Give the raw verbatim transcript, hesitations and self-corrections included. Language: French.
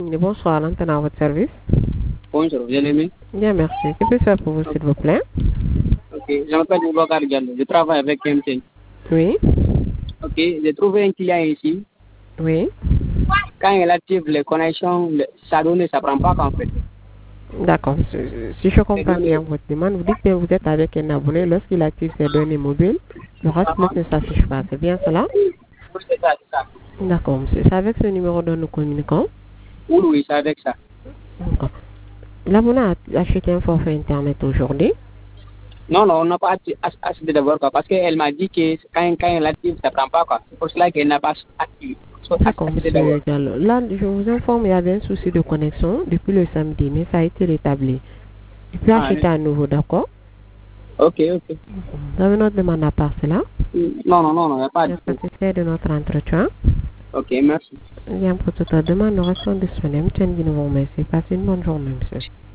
Bonsoir, l'antenne à votre service. Bonjour, bien aimé. Bien, merci. Que puis-je faire pour vous, s'il vous plaît? Ok, je m'appelle Boubacar Diallo. Je travaille avec M T N. Oui. Ok, j'ai trouvé un client ici. Oui. Quand il active les connexions, le- sa donnée, ça ne prend pas qu'en fait. D'accord. Si si je comprends bien votre demande, vous dites que vous êtes avec un abonné. Lorsqu'il active ses données mobiles, le reste ne s'affiche pas. C'est bien cela? Oui, c'est ça, c'est ça. D'accord, monsieur. C'est avec ce numéro dont nous communiquons. Oui, oui, c'est avec ça. D'accord. L'abonné a acheté un forfait Internet aujourd'hui. Non, non, on n'a pas ach- ach- acheté d'abord quoi, parce qu'elle m'a dit que quand, quand elle active, ça ne prend pas quoi. C'est pour cela qu'elle n'a pas activé. So, ach- D'accord, acheté d'abord. monsieur Diallo. Là, je vous informe, il y avait un souci de connexion depuis le samedi, mais ça a été rétabli. Je peux Ah, acheter oui. à nouveau, d'accord? Ok, ok. Vous avez notre demande à part cela? Non, non, non, non, il n'y a pas Vous de êtes tout. satisfait de notre entretien? Ok, merci. Bien, pour toute la demande, nous restons disponibles. Tiens, nous vous remercie. Passez une bonne journée, monsieur.